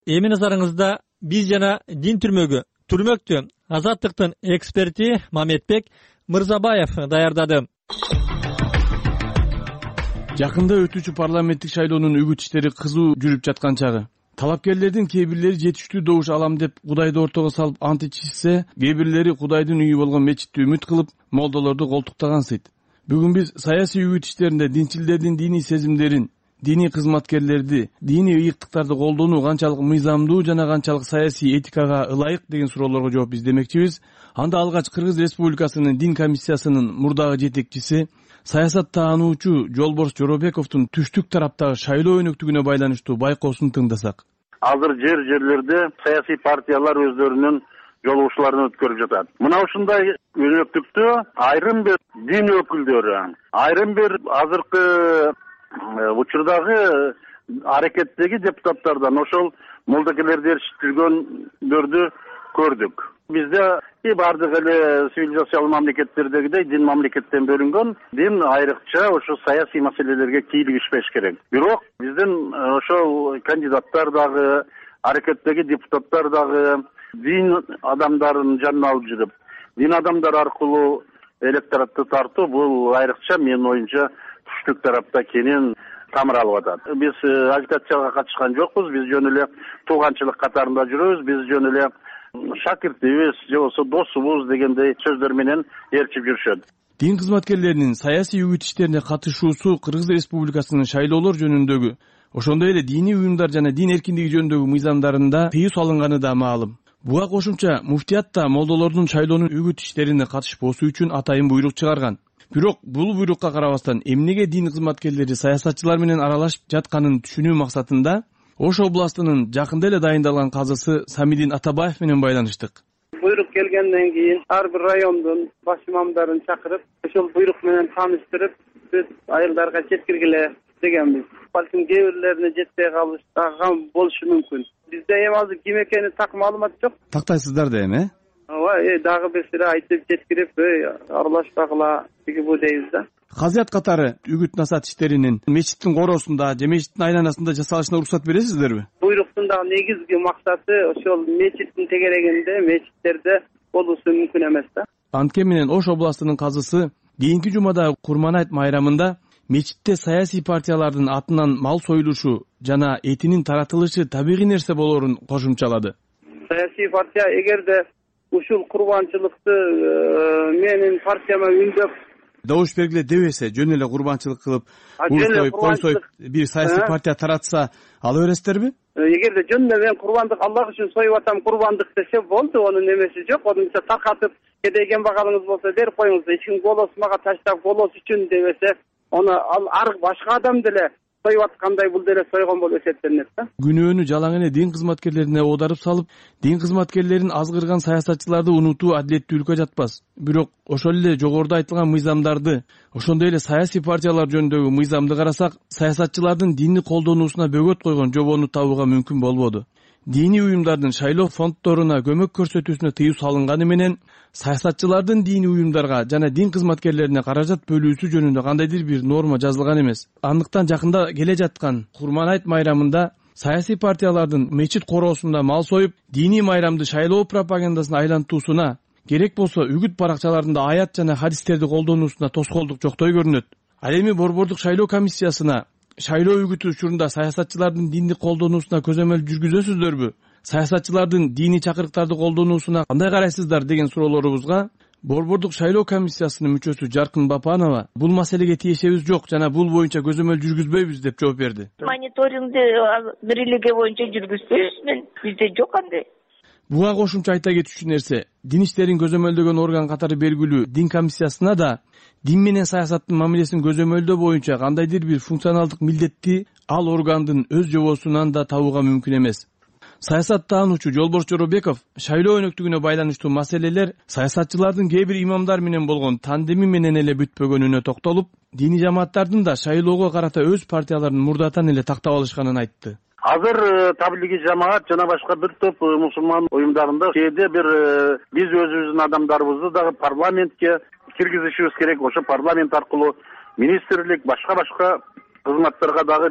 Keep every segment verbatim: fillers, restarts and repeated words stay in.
Эми назарыңызда биз жана дин түрмөгү түрмөктү Азаттыктын эксперти Мамедбек Мырзабаев даярдады. Жакында өтүүчү парламенттик шайлоонун үгүт иштери кызуу жүрүп жаткан чагы. Талапкерлердин кээ бирлери жетиштүү добуш алам деп Кудайды ортого салып ант ичишсе, кээ бирлери Кудайдын үйү болгон мечитти үмүт кылып, молдолорду колтуктаган сыйт. Бүгүн биз саясий үгүт иштеринде динчилдердин диний сезимдерин, диний кызматкерлерди, диний ыйыктыктарды колдонуу канчалык мыйзамдуу жана канчалык саясий этикага ылайык деген суроолорго жооп издемекчибиз. Анда алгач Кыргыз Республикасынын дин комиссиясынын мурдагы жетекчиси, саясат таануучу Жолборс Жоробековдун түштүк тараптагы шайлоо өнөктүгүнө байланыштуу байкоосун тыңдасак. Азыр жер жерлерде саясий партиялар өздөрүнүн жолугушууларын өткөрүп жатат. Мына ушундай өнөктүктү айрым бир дин өкүлдөрү, айрым бир азыркы учурдагы аракеттеги депутаттардан ошол молдокелерди эрчилгөндөрдү көрдүк. Бизде бардык эле цивилизациялык мамлекеттердегидей дин мамлекеттен бөлүнгөн, дин айрыкча ошо саясий маселелерге кийлигишпеш керек. Бирок биздин ошол кандидаттар дагы, аракеттеги депутаттар дагы дин адамдарын жанына алып жүрүп, дин адамдар аркылуу электоратты тартуу бул айрыкча менин оюмча түштүк тарапта кенен тамыр алып атат. Биз агитацияга катышкан жокпуз, биз жөн эле тууганчылык катарында жүрөбүз, биз жөн эле шакиртибиз же болбосо досубуз дегендей сөздөр менен ээрчип жүрүшөт. Дин кызматкерлеринин саясий үгүт иштерине катышуусу Кыргыз Республикасынын шайлоолор жөнүндөгү, ошондой эле диний уюмдар жана дин эркиндиги жөнүндөгү мыйзамдарында тыюу салынганы да маалым. Буга кошумча муфтият да молдолордун шайлоонун үгүт иштерине катышпоосу үчүн атайын буйрук чыгарган. Бирок бул буйрукка карабастан эмнеге дин кызматкерлери саясатчылар менен аралашып жатканын түшүнүү максатында Ош областынын жакында эле дайындалган казысы Самидин Атабаев менен байланыштык. Буйрук келгенден кийин ар бир райондун баш имамдарын чакырып, ошол буйрук менен тааныштырып, биз айылдарга жеткиргиле дегенбиз. Балким кээ бирлерине жетпей калышкан болушу мүмкүн. Бизде эми азыр ким экени так маалымат жок. Тактайсыздар да эми, э? Ооба, э дагы бир айтып жеткирип, аралашпагыла деги бу дейбиз да. Казыят катары үгүт насаат иштеринин мечиттин короосунда же мечиттин айланасында жасалышына уруксат бересиздерби? Буйруктун дагы негизги максаты ошол мечиттин тегерегинде, мечиттерде болуусу мүмкүн эмес да. Анткени менен Ош областынын казысы кийинки жумада Курманайт майрамында мечитте саясий партиялардын атынан мал союлушу жана этинин таратылышы табигый нерсе болоорун кошумчалады. Саясий партия эгерде ушул курбанчылыкты менин партияма үндөп добуш бергиле дебесе, жөн эле курбанчылык кылып, урсоюп, кой союп бир саясий партия таратса, ала бересиздерби? Эгерде жөн эле мен курбандык Аллах үчүн союп атам, курбандык десе болду, анын эмеси жок. Онунча таркатып, кедей кембагалыңыз болсо берип коюңуз, эч ким голос мага таштап голос үчүн дебесе, аны ал ар башка адам деле союп аткандай бул деле сойгон болуп эсептелинет да. Күнөөнү жалаң эле дин кызматкерлерине оодарып салып, дин кызматкерлерин азгырган саясатчыларды унутуу адилеттүүлүккө жатпас. Бирок ошол эле жогоруда айтылган мыйзамдарды, ошондой эле саясий партиялар жөнүндөгү мыйзамды карасак, саясатчылардын динни колдонуусуна бөгөт койгон жобону табууга мүмкүн болбоду. Диний уюмдардын шайлоо фонддоруна көмөк көрсөтүүсүнө тыюу салынганы менен саясатчылардын диний уюмдарга жана дин кызматкерлерине каражат бөлүүсү жөнүндө кандайдыр бир норма жазылган эмес. Андыктан жакында келе жаткан Курманайт майрамында саясий партиялардын мечит короосунда мал союп, диний майрамды шайлоо пропагандасына айлантуусуна, керек болсо үгүт баракчаларында аят жана хадистерди колдонуусуна тоскоолдук жоктой көрүнөт. Ал эми Борбордук шайлоо комиссиясына шайлоо үгүтү учурунда саясатчылардын динди колдонуусуна көзөмөл жүргүзөсүздөрбү? Саясатчылардын диний чакырыктарды колдонуусуна кандай карайсыздар деген суроолорубузга Борбордук шайлоо комиссиясынын мүчөсү Жаркын Бапанова бул маселеге тиешебиз жок жана бул боюнча көзөмөл жүргүзбөйбүз деп жооп берди. Мониторингди бирилиги боюнча жүргүзбөйбүз, мен бизде жок андай. Буга кошумча айта кетүүчү нерсе, дин иштерин көзөмөлдөгөн орган катары белгилүү дин комиссиясына да дин менен саясаттын мамилесин көзөмөлдөө боюнча кандайдыр бир функционалдык милдетти ал органдын өз жобосунан да табууга мүмкүн эмес. Саясат таануучу Жолборс Жоробеков шайлоо өнөктүгүнө байланыштуу маселелер саясатчылардын кээ бир имамдар менен болгон тандеми менен эле бүтпөгөнүнө токтолуп, диний жамааттардын да шайлоого карата өз партияларын мурдатан эле тактап алышканын айтты. Азыр таблиги жамаат жана башка бир топ мусулман уюмдарында кээде бир биз өзүбүздүн адамдарыбызды дагы парламентке киргизишибиз керек. Ошо парламент аркылуу министрлик, башка башка кызматтарга дагы биз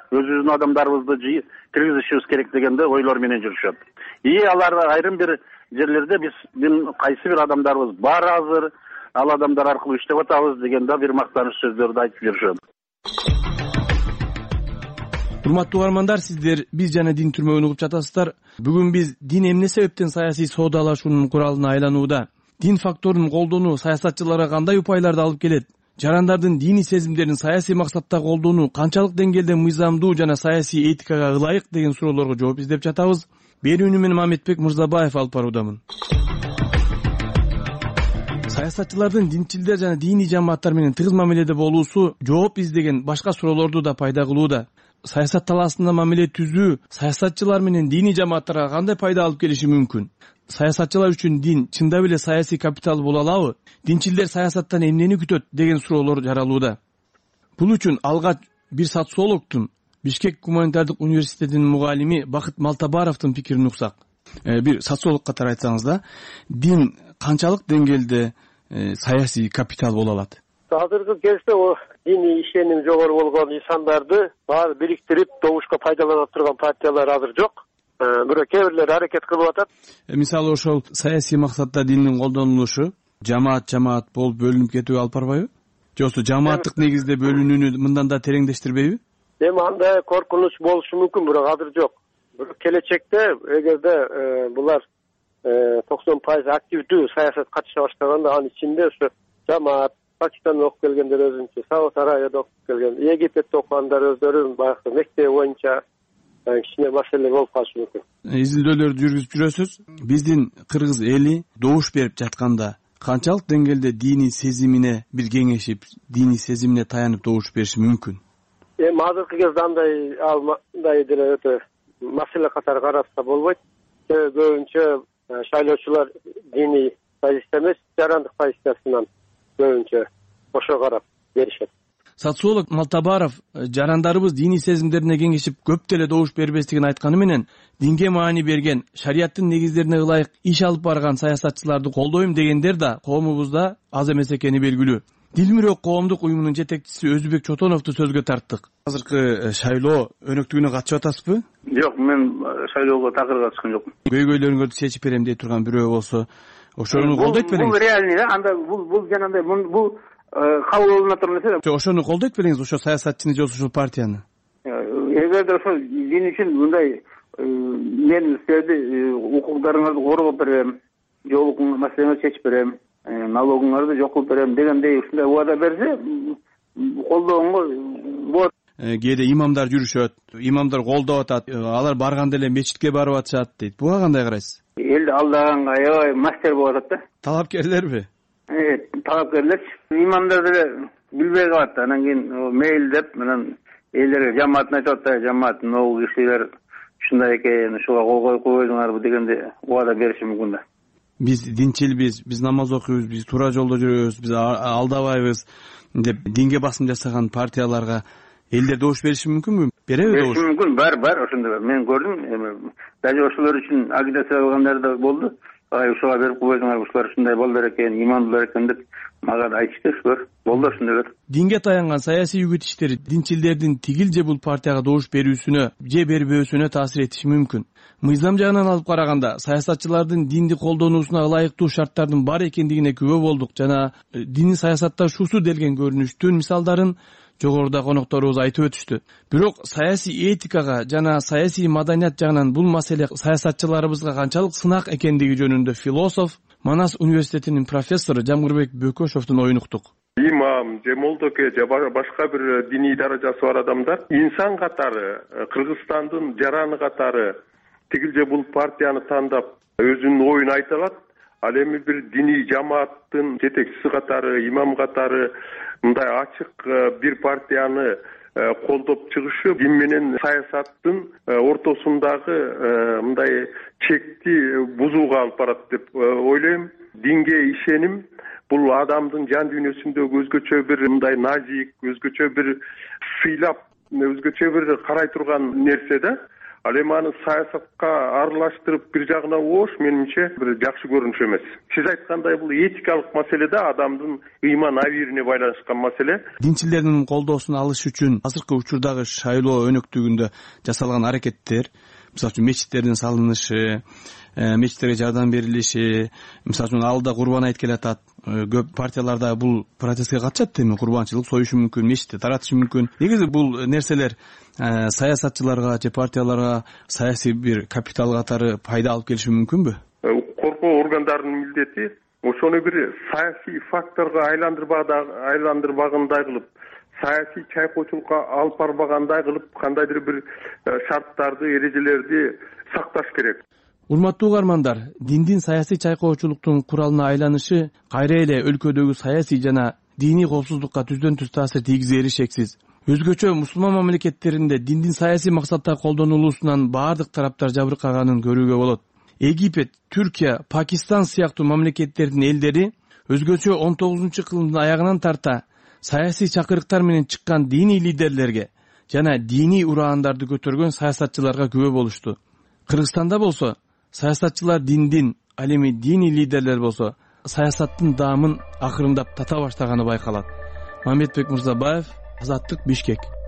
өзүбүздүн адамдарыбызды киргизишибиз керек деген ойлор менен жүрүшөт. И алар айрым бир жерлерде биздин кайсы бир адамдарыбыз бар азыр, ал адамдар аркылуу иштеп атабыз деген да бир мактаныч сөздөрдү айтып жүрүшөт. Урматтуу угармандар, сиздер биз жана дин түрмөгүн угуп жатасыздар. Бүгүн биз дин эмне себептен саясий соодалашуунун куралына айланууда, дин факторун колдонуу саясатчыларга кандай упайларды алып келет, жарандардын диний сезимдерин саясий максатта колдонуу канчалык деңгээлде мыйзамдуу жана саясий этикага ылайык деген суроолорго жооп издеп жатабыз. Берүүнү мен Мамедбек Мырзабаев алып баруудамын. Саясатчылардын динчилдер жана диний жамааттар менен тыгыз мамиледе болуусу жооп издеген башка суроолорду да пайда кылууда. Саясат талаасында мамиле түзүү саясатчылар менен диний жамааттарга кандай пайда алып келиши мүмкүн? Саясатчылар үчүн дин чындап эле саясий капитал боло алабы? Динчилдер саясаттан эмнени күтөт деген суроолор жаралууда. Бул үчүн алгач бир социологтун, Бишкек гуманитардык университетинин мугалими Бакыт Малтабаровдун пикирин уксак. Э, бир социолог катары айтсаңыз да, дин канчалык деңгээлде э, саясий капитал боло алат? Азыркы кезде о диний ишеним жогору болгон инсандарды баары бириктирип добушка пайдалана турган партиялар азыр жок. Бирок кээ бирлери аракет кылып атат. Мисалы ошол саясий максатта диндин колдонулушу жамаат жамаат болуп бөлүнүп кетүүгө алып барбайбы? Же болбосо жамааттык негизде бөлүнүүнү мындан да тереңдештирбейби? Эми андай коркунуч болушу мүмкүн, бирок азыр жок. Бирок келечекте эгерде булар токсон пайыз активдүү саясат катыша баштаганда, анын ичинде ошо жамаат, Пакистанда окуп келгендер өзүнчө, Сауд Арабияда окуп келген, Египетте окугандар өздөрүнүн баягы мектеби боюнча кичине маселе болуп калышы мүмкүн. Изилдөөлөрдү жүргүзүп жүрөсүз. Биздин кыргыз эли добуш берип жатканда канчалык деңгээлде диний сезимине бир кеңешип, диний сезимине таянып добуш бериши мүмкүн? Эми азыркы кезде андай андай деле өтө маселе катары караса болбойт. Көбүнчө шайлоочулар диний позиция эмес, жарандык позициясынан көбүнчө ошо карап беришет. Социолог Малтабаров жарандарыбыз диний сезимдерине кеңешип көп деле добуш бербестигин айтканы менен, динге маани берген, шариаттын негиздерине ылайык иш алып барган саясатчыларды колдойм дегендер да коомубузда аз эмес экени белгилүү. Дилмүрөк коомдук уюмунун жетекчиси Өзбек Чотоновду сөзгө тарттык. Азыркы шайлоо өнөктүгүнө катышып атасызбы? Жок, мен шайлоого такыр катышкан жокмун. Көйгөйлөрүңөрдү чечип берем дей турган бирөө болсо, ошону колдойт белеңиз? Бул реальный да, анда бул бул жанагындай бул кабыл болуна турган нерсе. Жок, ошону колдойт белеңиз, ошо саясатчыны же ошол партияны? Эгерде ошо дин үчүн мындай мен силерди укуктарыңарды коргоп берем, жол маселеңерди чечип берем, налогуңарды жок кылып берем дегендей ушундай убада берсе, колдооңго болот. Кээде имамдар жүрүшөт, имамдар колдоп атат, алар барганда эле мечитке барып атышат дейт. Буга кандай карайсыз? Элди алдаганга аябай мастер болуп атат да. Талапкерлерби? Э, талапкерлер. Имамдар деле билбей калат. Анан кийин мейлдеп менен элдерге жамаатын айтып атат, жамаат могу кишилер ушундай экен, ушуга кол коюп койдуңарбы дегенде убада бериши мүмкүн да. Биз динчилбиз, биз намаз окуйбуз, биз туура жолдо жүрөбүз, биз алдабайбыз деп динге басым жасаган партияларга элдер добуш бериши мүмкүнбү? Береби добуш? Бериши мүмкүн, бар, бар, ошондой. Мен көрдүм, даже ошолор үчүн агитация кылгандар да болду. Ай, ушуга берип койдуңар, ушулар ушундай болдур экен, имандуулар экен деп мага да айтышты, ушулар. Болду ошондой. Динге таянган саясий үгүт иштери динчилдердин тигил же бул партияга добуш берүүсүнө же бербөөсүнө таасир этиши мүмкүн. Мыйзам жагынан алып караганда, саясатчылардын динди колдонуусуна ылайыктуу шарттардын бар экендигине күбө болдук жана диний саясатташуусу делген көрүнүштүн мисалдарын жогоруда конокторубуз айтып өтүштү. Бирок саясий этикага жана саясий маданият жагынан бул маселе саясатчыларыбызга канчалык сынак экендиги жөнүндө философ, Манас университетинин профессору Жамгырбек Бөкөшовдун оюн уктук. Имам же молдоке же башка бир диний даражасы бар адамдар инсан катары, Кыргызстандын жараны катары тигил же бул партияны тандап өзүнүн оюн айта алат. Ал эми бир диний жамааттын жетекчиси катары, имам катары мындай ачык бир партияны колдоп чыгышы дин менен саясаттын ортосундагы мындай чекти бузууга алып барат деп ойлойм. Динге ишеним бул адамдын жан дүйнөсүндөгү өзгөчө бир мындай назик, өзгөчө бир сыйлап, өзгөчө бир карай турган нерсе да. Ал эми аны саясатка аралаштырып бир жагына оош менимче бир жакшы көрүнүш эмес. Сиз айткандай бул этикалык маселе да, адамдын ыйман абийирине байланышкан маселе. Динчилердин колдоосун алыш үчүн азыркы учурдагы шайлоо өнөктүгүндө жасалган аракеттер, мисалы үчүн мечиттердин салынышы, мечиттерге жардам берилиши, мисалы үчүн алда Курбан айт келатат, көп партияларда бул процесске катышат, эми курбанчылык союшу мүмкүн, мечитти таратышы мүмкүн. Негизи бул нерселер саясатчыларга же партияларга саясий бир капитал катары пайда алып келиши мүмкүнбү? Коркоо органдарынын милдети ошону бир саясий факторго айландырбагандай кылып, саясий чайкоочулукка алып барбагандай кылып, кандайдыр бир шарттарды, эрежелерди сакташ керек. Урматтуу угармандар, диндин саясий чайкоочулуктун куралына айланышы кайра эле өлкөдөгү саясий жана диний коопсуздукка түздөн түз таасир тийгизери шексиз. Өзгөчө мусулман мамлекеттеринде диндин саясий максатта колдонулуусунан баардык тараптар жабыркаганын көрүүгө болот. Египет, Түркия, Пакистан сыяктуу мамлекеттердин элдери өзгөчө он тогузунчу кылымдын аягынан тарта саясий чакырыктар менен чыккан диний лидерлерге жана диний ураандарды көтөргөн саясатчыларга күбө болушту. Кыргызстанда болсо саясатчылар диндин, ал эми диний лидерлер болсо саясаттын даамын акырындап тата баштаганы байкалат. Мамедбек Мырзабаев, Азаттык, Бишкек.